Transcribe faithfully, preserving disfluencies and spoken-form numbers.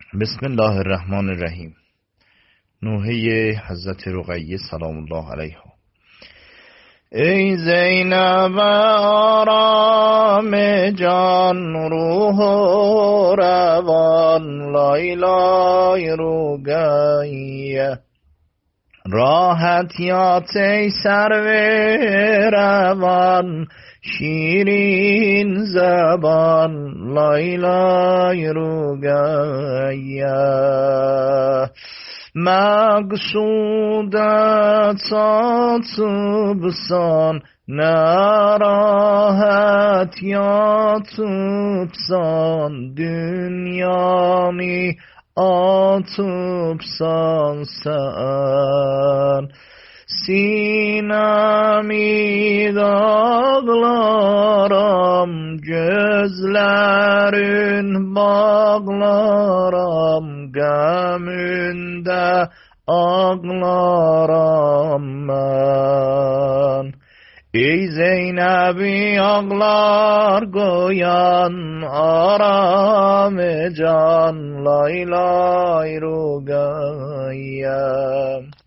بسم الله الرحمن الرحیم. نوحه حضرت رقیه سلام الله علیها. ای زینب آرام جان، روح و روان، لایلای رقیه، راحتیات ای سرو روان، شیرین زبان، لایلای رقیه، مقصودت تو بسان، نراحت یا تو بسان، دنیانی آتو بسان سان، sinemi dağlarım, gözlerin bağlarım, gömünde ağlarım ben. Ey Zeynep'i ağlar koyan, aram can, lay lay rugayem.